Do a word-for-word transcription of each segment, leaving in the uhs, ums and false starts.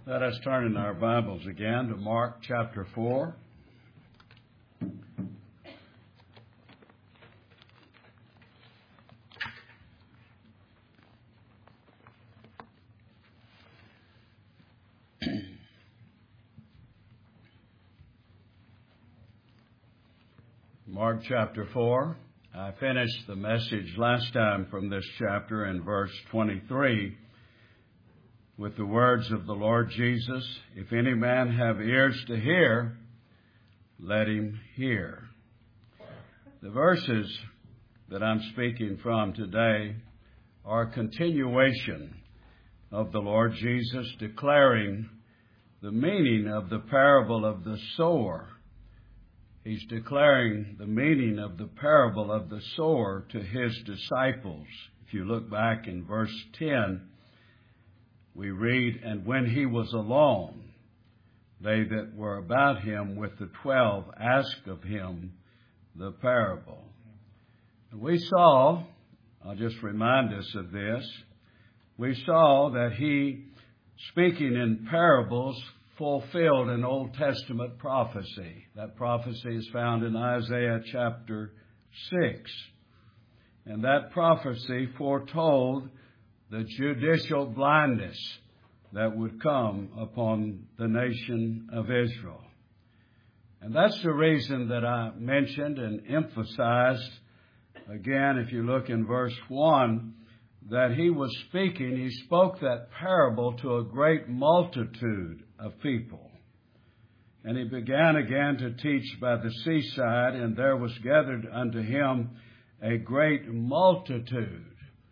Let us turn in our Bibles again to Mark chapter four. Mark chapter four. I finished the message last time from this chapter in verse twenty-three with the words of the Lord Jesus, "If any man have ears to hear, let him hear." The verses that I'm speaking from today are a continuation of the Lord Jesus declaring the meaning of the parable of the sower. He's declaring the meaning of the parable of the sower to his disciples. If you look back in verse ten, we read, "And when he was alone, they that were about him with the twelve asked of him the parable." And we saw, I'll just remind us of this, we saw that he, speaking in parables, fulfilled an Old Testament prophecy. That prophecy is found in Isaiah chapter six. And that prophecy foretold the judicial blindness that would come upon the nation of Israel. And that's the reason that I mentioned and emphasized, again, if you look in verse one, that he was speaking, he spoke that parable to a great multitude of people. And he began again to teach by the seaside, and there was gathered unto him a great multitude.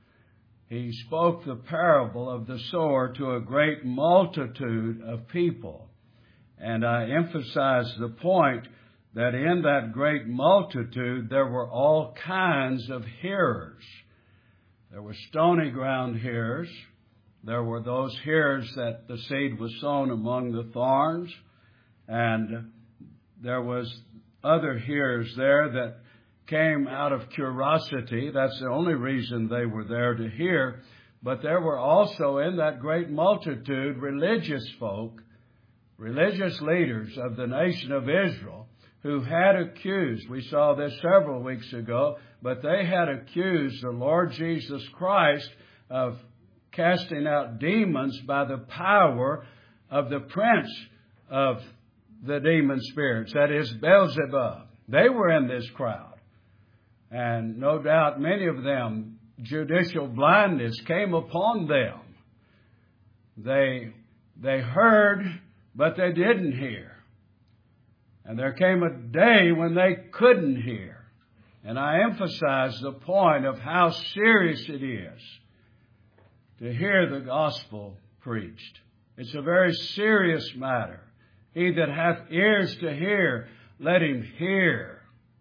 He spoke the parable of the sower to a great multitude of people. And I emphasize the point that in that great multitude there were all kinds of hearers. There were stony ground hearers. There were those hearers that the seed was sown among the thorns. And there was other hearers there that came out of curiosity. That's the only reason they were there to hear. But there were also in that great multitude religious folk, religious leaders of the nation of Israel who had accused, we saw this several weeks ago, but they had accused the Lord Jesus Christ of casting out demons by the power of the prince of the demon spirits, that is Beelzebub. They were in this crowd. And no doubt many of them, judicial blindness came upon them. They, they heard, but they didn't hear. And there came a day when they couldn't hear. And I emphasize the point of how serious it is to hear the gospel preached. It's a very serious matter. He that hath ears to hear, let him hear.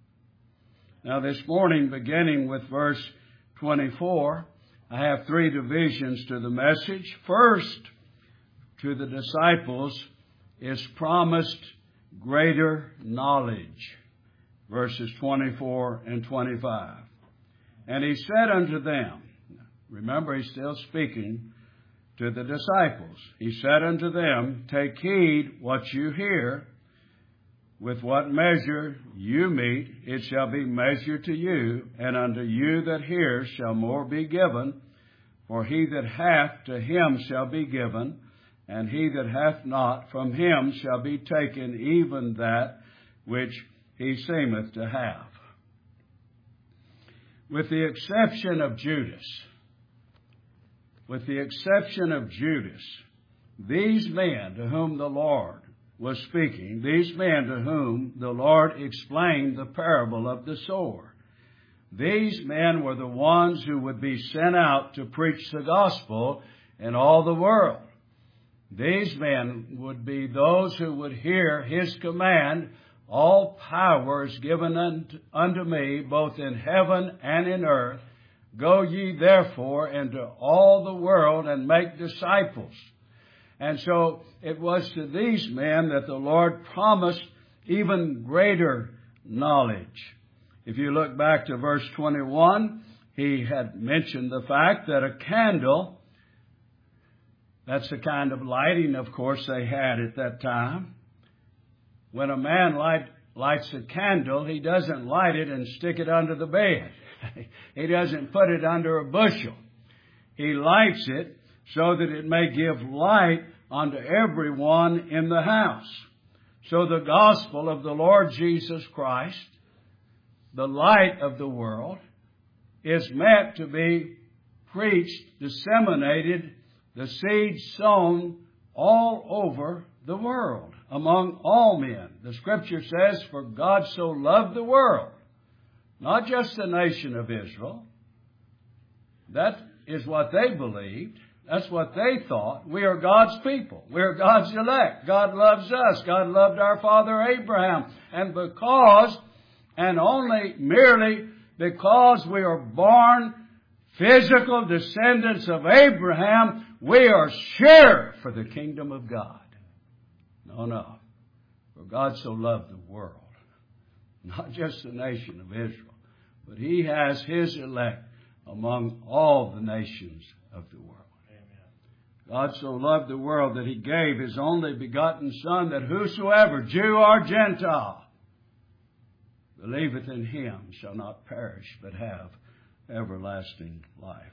Now this morning, beginning with verse twenty-four, I have three divisions to the message. First, to the disciples is promised greater knowledge. Verses twenty-four and twenty-five. "And he said unto them," remember he's still speaking to the disciples, "He said unto them, Take heed what you hear. With what measure you mete, it shall be measured to you, and unto you that hear shall more be given. For he that hath, to him shall be given, and he that hath not, from him shall be taken even that which he seemeth to have." With the exception of Judas, with the exception of Judas, these men to whom the Lord was speaking, these men to whom the Lord explained the parable of the sower, these men were the ones who would be sent out to preach the gospel in all the world. These men would be those who would hear his command, "All power is given unto, unto me, both in heaven and in earth. Go ye therefore into all the world and make disciples." And so it was to these men that the Lord promised even greater knowledge. If you look back to verse twenty-one, he had mentioned the fact that a candle That's the kind of lighting, of course, they had at that time. When a man light, lights a candle, he doesn't light it and stick it under the bed. He doesn't put it under a bushel. He lights it so that it may give light unto everyone in the house. So the gospel of the Lord Jesus Christ, the light of the world, is meant to be preached, disseminated, the seed sown all over the world, among all men. The Scripture says, for God so loved the world, not just the nation of Israel. That is what they believed. That's what they thought. We are God's people. We are God's elect. God loves us. God loved our father Abraham. And because, and only merely because we are born physical descendants of Abraham, we are sure for the kingdom of God. No, no. For God so loved the world, not just the nation of Israel, but He has His elect among all the nations of the world. God so loved the world that He gave His only begotten Son, that whosoever, Jew or Gentile, believeth in Him shall not perish, but have everlasting life.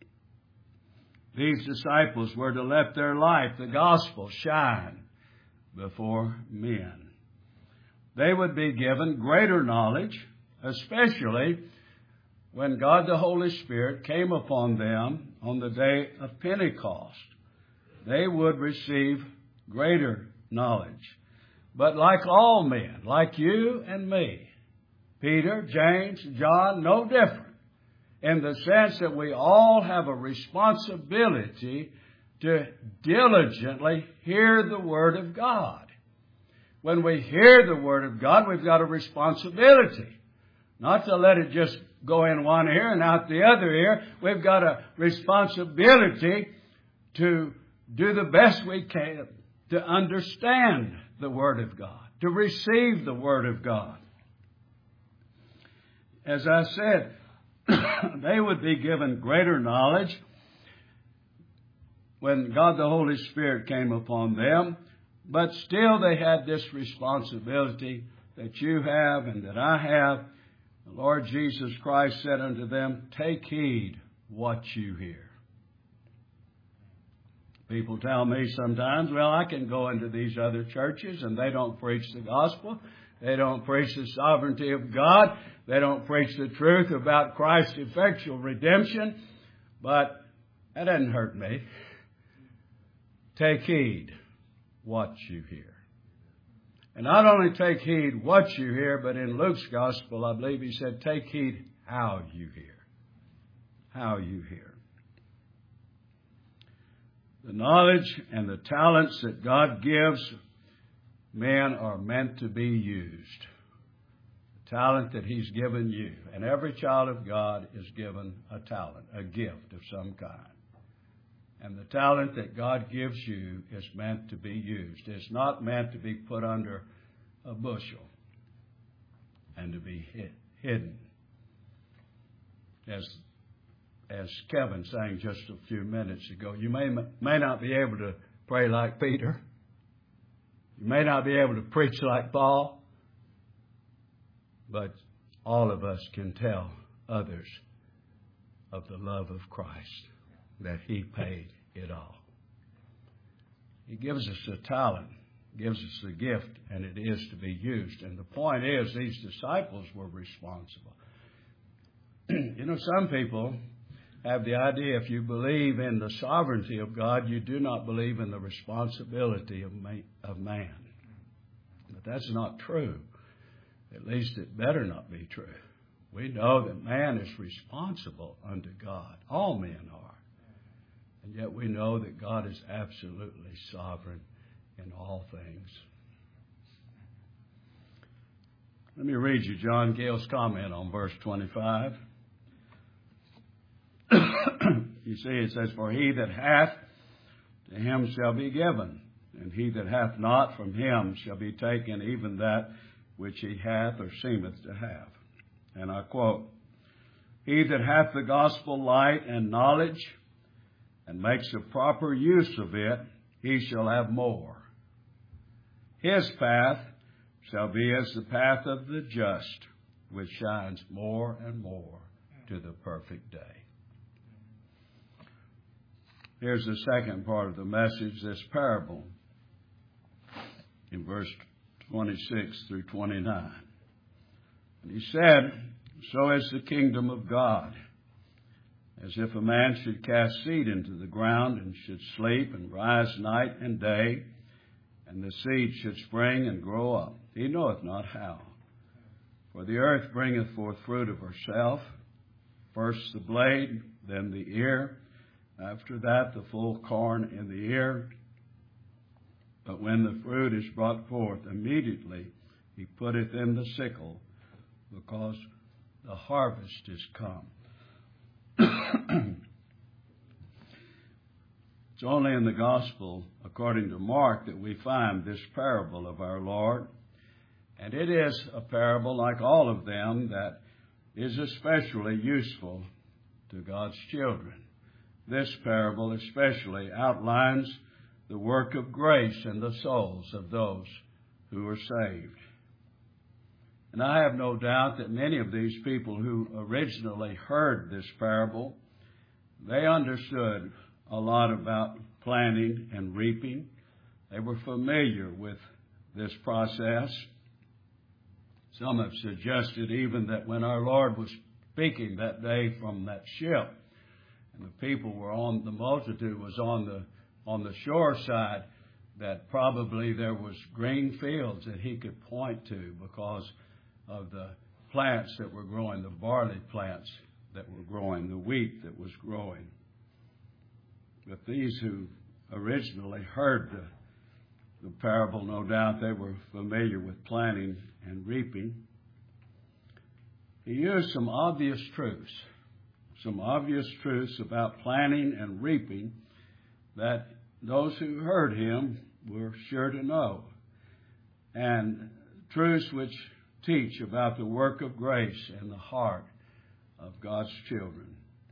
These disciples were to let their life, the gospel, shine before men. They would be given greater knowledge, especially when God the Holy Spirit came upon them on the day of Pentecost. They would receive greater knowledge. But like all men, like you and me, Peter, James, John, no different, in the sense that we all have a responsibility to diligently hear the Word of God. When we hear the Word of God, we've got a responsibility. Not to let it just go in one ear and out the other ear. We've got a responsibility to do the best we can to understand the Word of God, to receive the Word of God. As I said, they would be given greater knowledge when God the Holy Spirit came upon them, but still they had this responsibility that you have and that I have. The Lord Jesus Christ said unto them, take heed what you hear. People tell me sometimes, well, I can go into these other churches and they don't preach the gospel. They don't preach the sovereignty of God. They don't preach the truth about Christ's effectual redemption. But that doesn't hurt me. Take heed what you hear. And not only take heed what you hear, but in Luke's gospel, I believe he said, take heed how you hear. How you hear. The knowledge and the talents that God gives men are meant to be used. The talent that He's given you. And every child of God is given a talent, a gift of some kind. And the talent that God gives you is meant to be used. It's not meant to be put under a bushel and to be hid, hidden. As, as Kevin sang just a few minutes ago, you may, may not be able to pray like Peter. You may not be able to preach like Paul. But all of us can tell others of the love of Christ, that He paid it all. He gives us a talent, gives us a gift, and it is to be used. And the point is, these disciples were responsible. You know, some people have the idea if you believe in the sovereignty of God, you do not believe in the responsibility of man. But that's not true. At least it better not be true. We know that man is responsible unto God. All men are. And yet we know that God is absolutely sovereign in all things. Let me read you John Gale's comment on verse twenty-five. You see, it says, for he that hath, to him shall be given, and he that hath not, from him shall be taken even that which he hath or seemeth to have. And I quote, he that hath the gospel light and knowledge, and makes a proper use of it, he shall have more. His path shall be as the path of the just, which shines more and more to the perfect day. Here's the second part of the message, this parable, in verse twenty-six through twenty-nine. And he said, so is the kingdom of God, as if a man should cast seed into the ground, and should sleep and rise night and day, and the seed should spring and grow up. He knoweth not how. For the earth bringeth forth fruit of herself, first the blade, then the ear, after that the full corn in the ear. But when the fruit is brought forth, immediately he putteth in the sickle, because the harvest is come. It's only in the gospel, according to Mark, that we find this parable of our Lord. And it is a parable, like all of them, that is especially useful to God's children. This parable especially outlines the work of grace in the souls of those who are saved. And I have no doubt that many of these people who originally heard this parable, they understood a lot about planting and reaping. They were familiar with this process. Some have suggested even that when our Lord was speaking that day from that ship, and the people were on, the multitude was on the on the shore side, that probably there was green fields that he could point to because of the plants that were growing, the barley plants that were growing, the wheat that was growing. But these who originally heard the, the parable, no doubt they were familiar with planting and reaping. He used some obvious truths, some obvious truths about planting and reaping that those who heard him were sure to know, and truths which teach about the work of grace in the heart of God's children.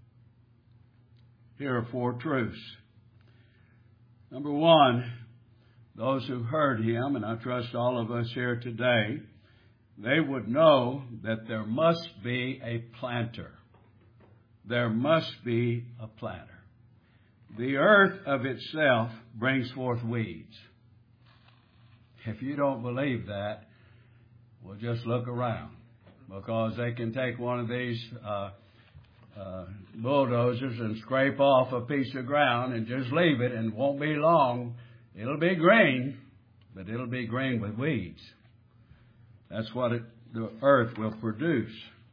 Here are four truths. Number one, those who heard him, and I trust all of us here today, they would know that there must be a planter. There must be a planter. The earth of itself brings forth weeds. If you don't believe that, well, just look around, because they can take one of these uh, uh, bulldozers and scrape off a piece of ground and just leave it, and won't be long. It'll be green, but it'll be green with weeds. That's what it, the earth will produce.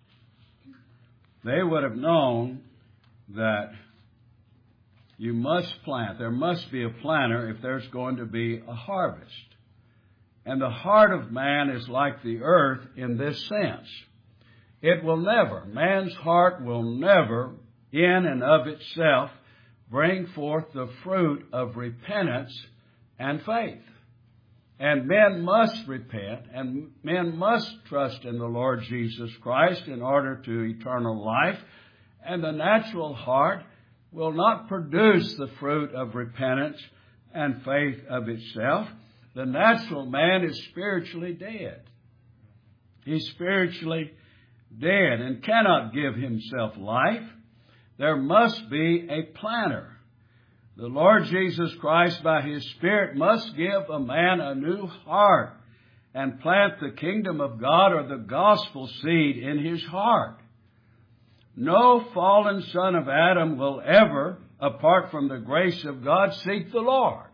They would have known that you must plant. There must be a planter if there's going to be a harvest. And the heart of man is like the earth in this sense. It will never, man's heart will never, in and of itself, bring forth the fruit of repentance and faith. And men must repent, and men must trust in the Lord Jesus Christ in order to eternal life. And the natural heart will not produce the fruit of repentance and faith of itself. The natural man is spiritually dead. He's spiritually dead and cannot give himself life. There must be a planter. The Lord Jesus Christ, by His Spirit, must give a man a new heart and plant the kingdom of God or the gospel seed in his heart. No fallen son of Adam will ever, apart from the grace of God, seek the Lord.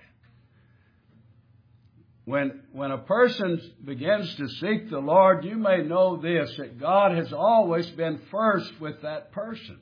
When, when a person begins to seek the Lord, you may know this, that God has always been first with that person.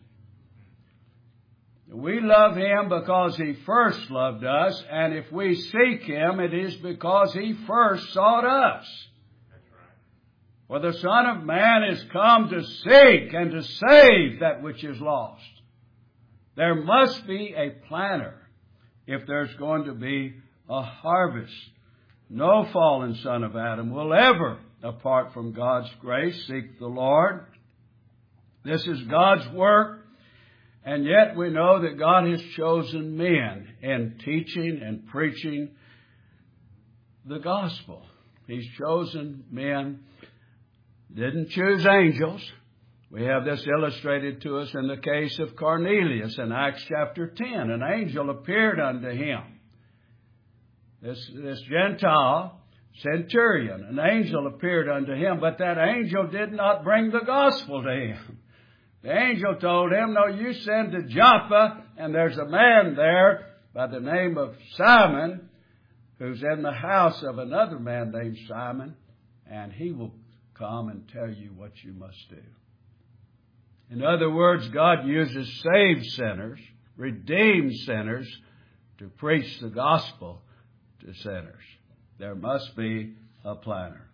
We love Him because He first loved us, and if we seek Him, it is because He first sought us. For the Son of Man is come to seek and to save that which is lost. There must be a planter if there's going to be a harvest. No fallen son of Adam will ever, apart from God's grace, seek the Lord. This is God's work, And yet we know that God has chosen men in teaching and preaching the gospel. He's chosen men, didn't choose angels. We have this illustrated to us in the case of Cornelius in Acts chapter ten. An angel appeared unto him. This, this Gentile centurion, an angel appeared unto him, but that angel did not bring the gospel to him. The angel told him, no, you send to Joppa, and there's a man there by the name of Simon, who's in the house of another man named Simon, and he will come and tell you what you must do. In other words, God uses saved sinners, redeemed sinners, to preach the gospel to sinners. There must be a planner.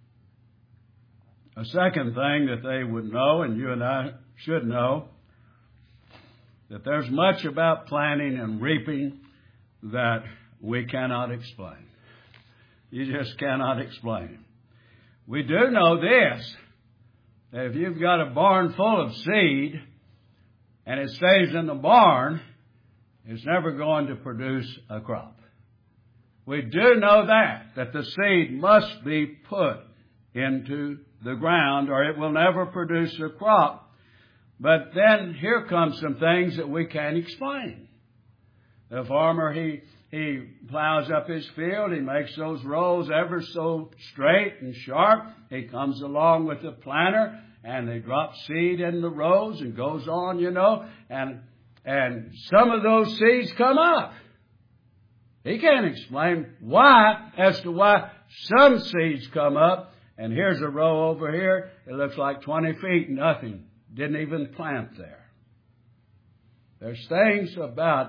A second thing that they would know, and you and I should know, that there's much about planting and reaping that we cannot explain. You just cannot explain. We do know this, that if you've got a barn full of seed and it stays in the barn, it's never going to produce a crop. We do know that, that the seed must be put into the ground or it will never produce a crop. But then here comes some things that we can't explain. The farmer, he, he plows up his field. He makes those rows ever so straight and sharp. He comes along with the planter and they drop seed in the rows and goes on, you know, and, and some of those seeds come up. He can't explain why, as to why some seeds come up. And here's a row over here. It looks like twenty feet, nothing. Didn't even plant there. There's things about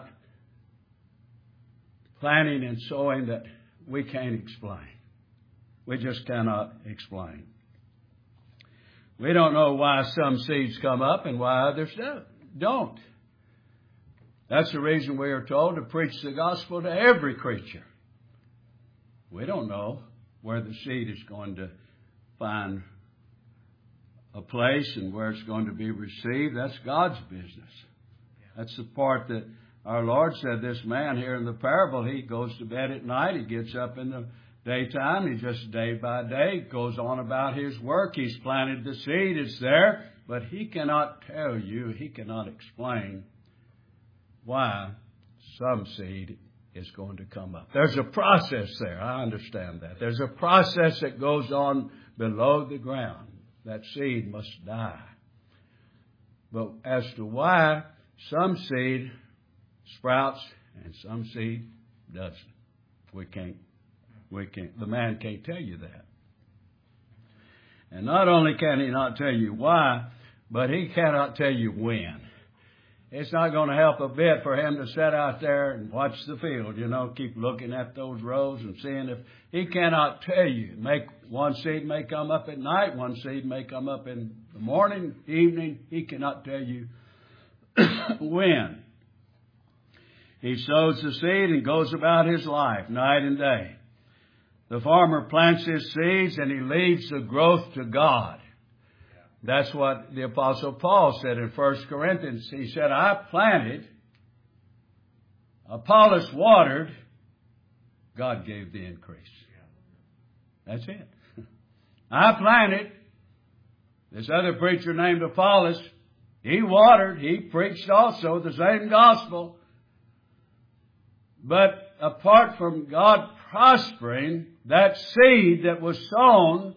planting and sowing that we can't explain. We just cannot explain. We don't know why some seeds come up and why others don't. That's the reason we are told to preach the gospel to every creature. We don't know where the seed is going to find a place and where it's going to be received. That's God's business. That's the part that our Lord said, this man here in the parable, he goes to bed at night, he gets up in the daytime, he just day by day goes on about his work. He's planted the seed, it's there, but he cannot tell you, he cannot explain why some seed is going to come up. There's a process there. I understand that. There's a process that goes on below the ground. That seed must die. But as to why some seed sprouts and some seed doesn't, we can't, we can't, the man can't tell you that. And not only can he not tell you why, but he cannot tell you when. It's not going to help a bit for him to sit out there and watch the field, you know, keep looking at those rows and seeing if he cannot tell you. Make one seed may come up at night, one seed may come up in the morning, evening. He cannot tell you when. He sows the seed and goes about his life night and day. The farmer plants his seeds and he leaves the growth to God. That's what the Apostle Paul said in First Corinthians. He said, I planted, Apollos watered, God gave the increase. That's it. I planted. This other preacher named Apollos, he watered, he preached also the same gospel. But apart from God prospering that seed that was sown,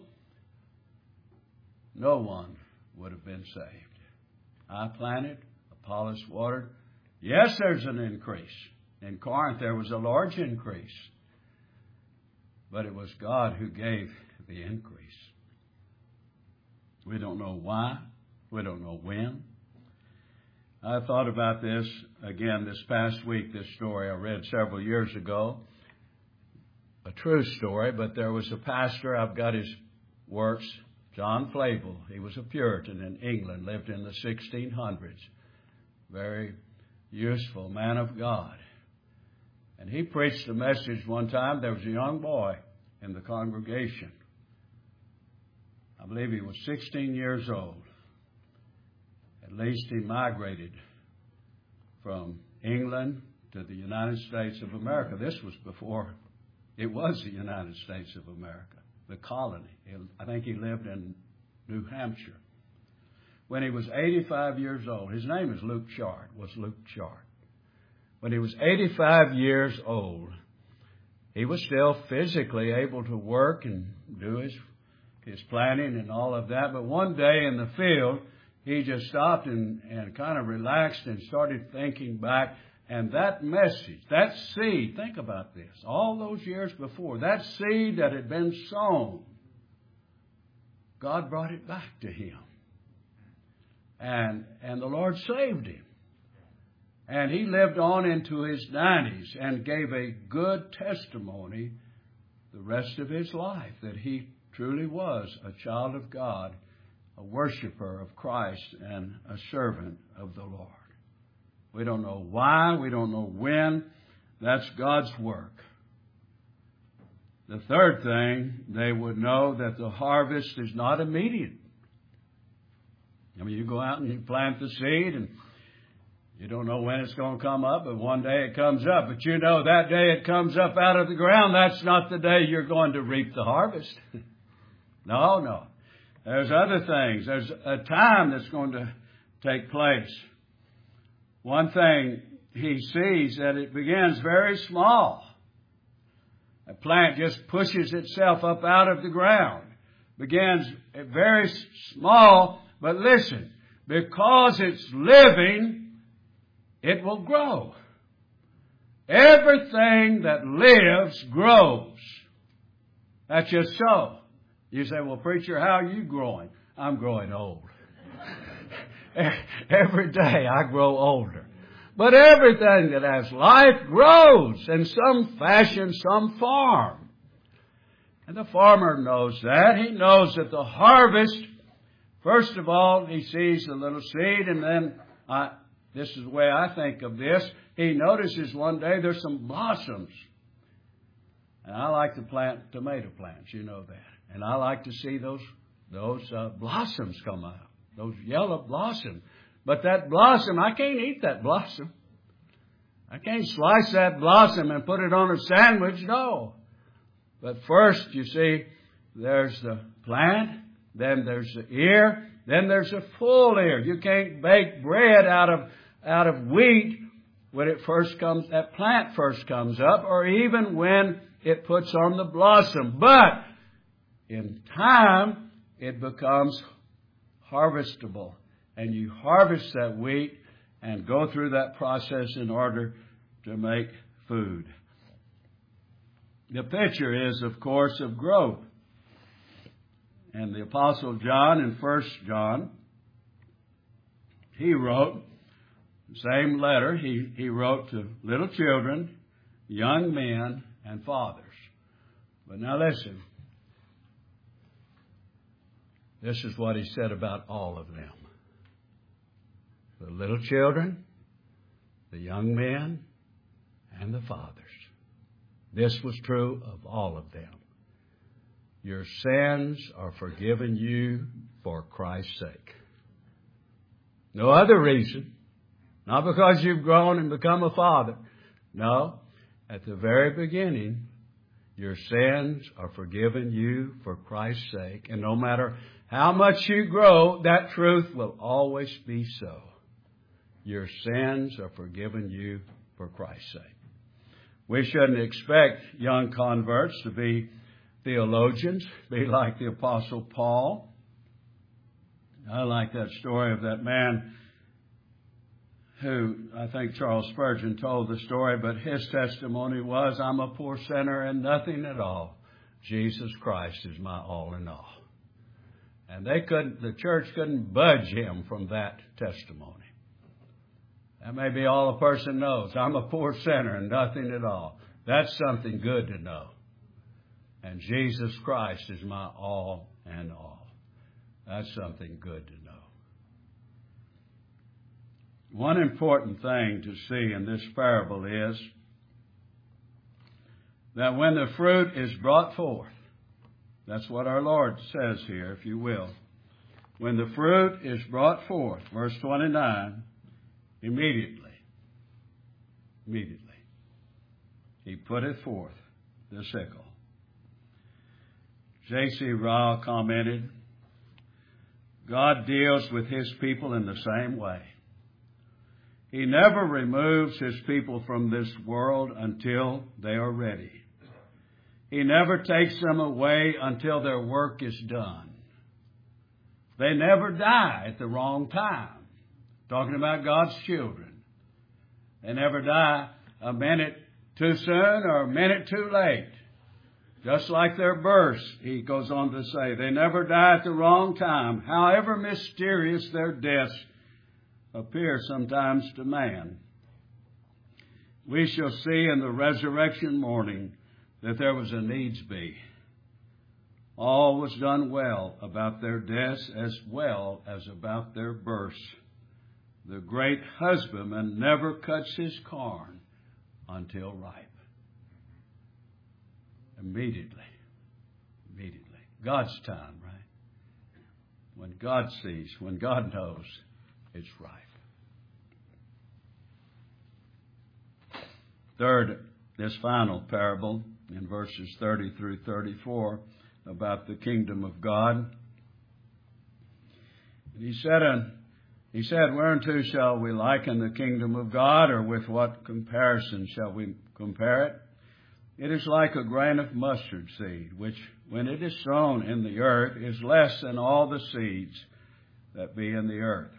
no one would have been saved. I planted, Apollos watered. Yes, there's an increase. In Corinth, there was a large increase. But it was God who gave the increase. We don't know why. We don't know when. I thought about this again this past week, this story I read several years ago. A true story, but there was a pastor, I've got his works, John Flavel. He was a Puritan in England, lived in the sixteen hundreds. Very useful man of God. And he preached a message one time. There was a young boy in the congregation. I believe he was sixteen years old. At least he migrated from England to the United States of America. This was before it was the United States of America, the colony. I think he lived in New Hampshire. When he was eighty-five years old, his name is Luke Chart, was Luke Chart. When he was eighty-five years old, he was still physically able to work and do his, his planting and all of that. But one day in the field, he just stopped and, and kind of relaxed and started thinking back. And that message, that seed, think about this, all those years before, that seed that had been sown, God brought it back to him. And, and the Lord saved him. And he lived on into his nineties and gave a good testimony the rest of his life that he truly was a child of God, a worshiper of Christ, and a servant of the Lord. We don't know why. We don't know when. That's God's work. The third thing, they would know that the harvest is not immediate. I mean, you go out and you plant the seed and you don't know when it's going to come up, but one day it comes up. But you know that day it comes up out of the ground, that's not the day you're going to reap the harvest. No, no. There's other things. There's a time that's going to take place. One thing he sees that it begins very small. A plant just pushes itself up out of the ground. Begins very small, but listen, because it's living, it will grow. Everything that lives grows. That's just so. You say, well, preacher, how are you growing? I'm growing old. Every day I grow older. But everything that has life grows in some fashion, some form. And the farmer knows that. He knows that the harvest, first of all, he sees the little seed, and then, I, this is the way I think of this, he notices one day there's some blossoms. And I like to plant tomato plants, you know that. And I like to see those, those uh, blossoms come out. Those yellow blossoms. But that blossom, I can't eat that blossom. I can't slice that blossom and put it on a sandwich, no. But first, you see, there's the plant, then there's the ear, then there's a full ear. You can't bake bread out of, out of wheat when it first comes, that plant first comes up, or even when it puts on the blossom. But in time, it becomes harvestable. And you harvest that wheat and go through that process in order to make food. The picture is, of course, of growth. And the Apostle John in First John, he wrote the same letter. He, he wrote to little children, young men, and fathers. But now listen. This is what he said about all of them. The little children, the young men, and the fathers. This was true of all of them. Your sins are forgiven you for Christ's sake. No other reason. Not because you've grown and become a father. No. At the very beginning, your sins are forgiven you for Christ's sake. And no matter how much you grow, that truth will always be so. Your sins are forgiven you for Christ's sake. We shouldn't expect young converts to be theologians, be like the Apostle Paul. I like that story of that man who, I think Charles Spurgeon told the story, but his testimony was, I'm a poor sinner and nothing at all. Jesus Christ is my all in all. And they couldn't, the church couldn't budge him from that testimony. That may be all a person knows. I'm a poor sinner and nothing at all. That's something good to know. And Jesus Christ is my all and all. That's something good to know. One important thing to see in this parable is that when the fruit is brought forth, that's what our Lord says here, if you will. When the fruit is brought forth, verse twenty-nine, immediately. Immediately. He putteth forth the sickle. J C Ryle commented, God deals with His people in the same way. He never removes His people from this world until they are ready. He never takes them away until their work is done. They never die at the wrong time. Talking about God's children. They never die a minute too soon or a minute too late. Just like their births, he goes on to say, they never die at the wrong time, however mysterious their deaths appear sometimes to man. We shall see in the resurrection morning that there was a needs be. All was done well about their deaths as well as about their births. The great husbandman never cuts his corn until ripe. Immediately. Immediately. God's time, right? When God sees, when God knows, it's ripe. Third, this final parable in verses thirty through thirty-four about the kingdom of God. And he said, uh, he said, whereunto shall we liken the kingdom of God, or with what comparison shall we compare it? It is like a grain of mustard seed, which, when it is sown in the earth, is less than all the seeds that be in the earth.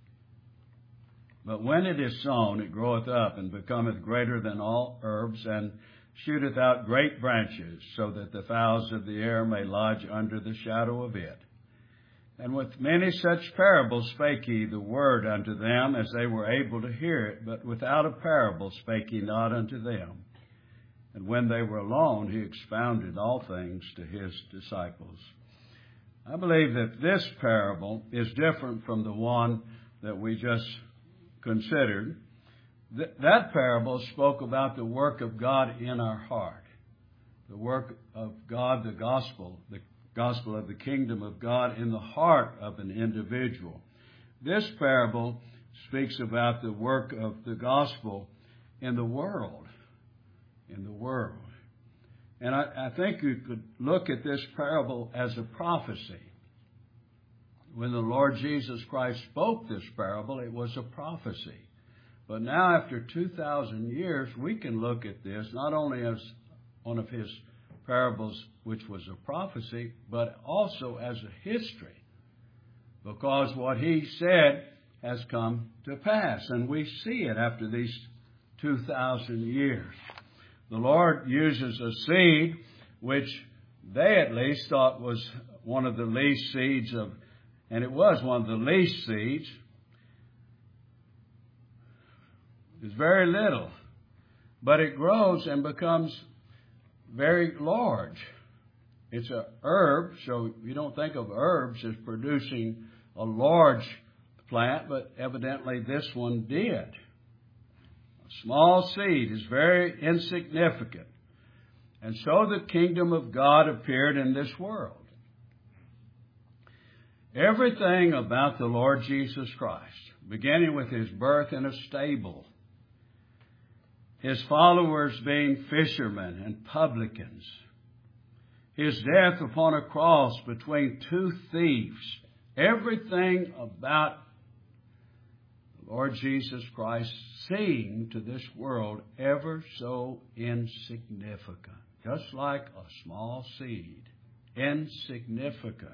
But when it is sown, it groweth up, and becometh greater than all herbs, and shooteth out great branches, so that the fowls of the air may lodge under the shadow of it. And with many such parables spake he the word unto them, as they were able to hear it, but without a parable spake he not unto them. And when they were alone, he expounded all things to his disciples. I believe that this parable is different from the one that we just considered. Th- that parable spoke about the work of God in our heart. The work of God, the gospel, the gospel of the kingdom of God in the heart of an individual. This parable speaks about the work of the gospel in the world. In the world. And I, I think you could look at this parable as a prophecy. When the Lord Jesus Christ spoke this parable, it was a prophecy. But now, after two thousand years, we can look at this not only as one of his parables, which was a prophecy, but also as a history. Because what he said has come to pass. And we see it after these two thousand years. The Lord uses a seed which they at least thought was one of the least seeds of, and it was one of the least seeds. It's very little, but it grows and becomes very large. It's a herb, so you don't think of herbs as producing a large plant, but evidently this one did. Small seed is very insignificant. And so the kingdom of God appeared in this world. Everything about the Lord Jesus Christ, beginning with his birth in a stable, his followers being fishermen and publicans, his death upon a cross between two thieves, everything about Lord Jesus Christ seemed to this world ever so insignificant, just like a small seed, insignificant.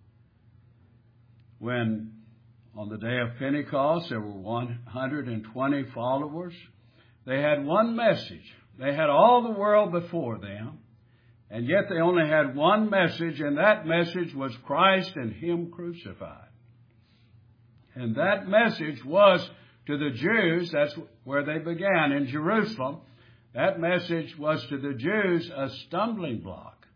When on the day of Pentecost there were one hundred twenty followers, they had one message. They had all the world before them, and yet they only had one message, and that message was Christ and Him crucified. And that message was to the Jews, that's where they began, in Jerusalem. That message was to the Jews a stumbling block.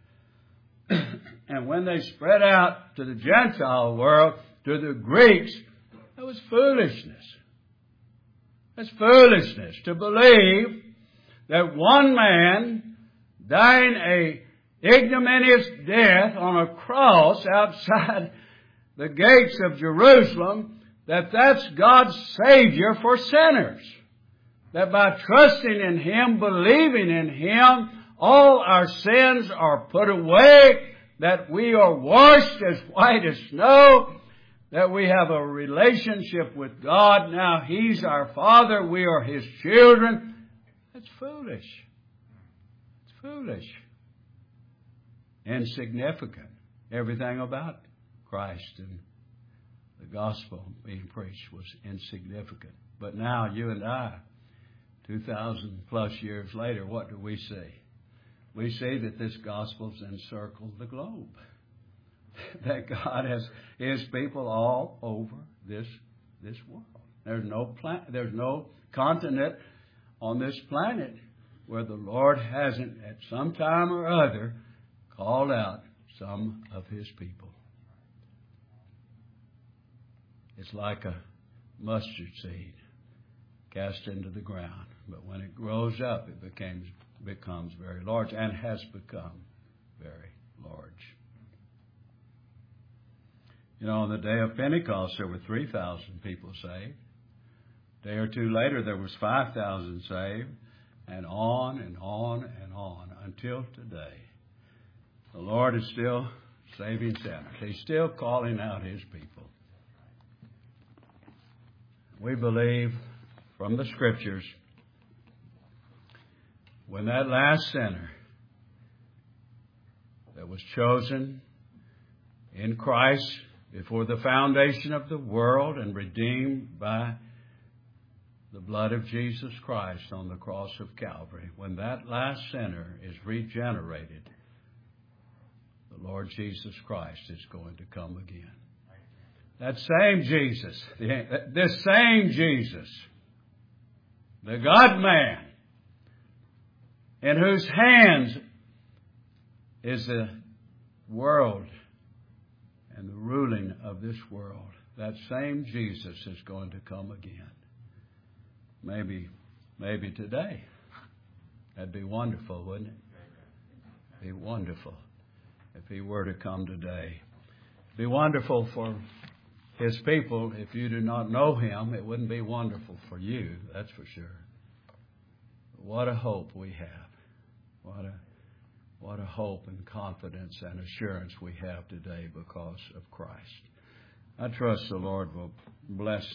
And when they spread out to the Gentile world, to the Greeks, it was foolishness. It's foolishness to believe that one man dying a ignominious death on a cross outside the gates of Jerusalem, that that's God's Savior for sinners. that by trusting in Him, believing in Him, all our sins are put away, that we are washed as white as snow, that we have a relationship with God. Now He's our Father, we are His children. That's foolish. It's foolish. Insignificant. Everything about Christ and the gospel being preached was insignificant. But now you and I, two thousand plus years later, what do we see? We see that this gospel's encircled the globe. That God has His people all over this this world. There's no pla- there's no continent on this planet where the Lord hasn't, at some time or other, called out some of His people. It's like a mustard seed cast into the ground, but when it grows up, it becomes becomes very large, and has become very large. You know, on the day of Pentecost, there were three thousand people saved. A day or two later, there was five thousand saved, and on and on and on until today. The Lord is still saving sinners. He's still calling out His people. We believe from the Scriptures, when that last sinner that was chosen in Christ before the foundation of the world and redeemed by the blood of Jesus Christ on the cross of Calvary, when that last sinner is regenerated, the Lord Jesus Christ is going to come again. That same Jesus, this same Jesus, the God-man, in whose hands is the world and the ruling of this world, that same Jesus is going to come again. Maybe, maybe today. That'd be wonderful, wouldn't it? It'd be wonderful if He were to come today. It'd be wonderful for His people. If you do not know Him, it wouldn't be wonderful for you, that's for sure. But what a hope we have. What a, what a hope and confidence and assurance we have today because of Christ. I trust the Lord will bless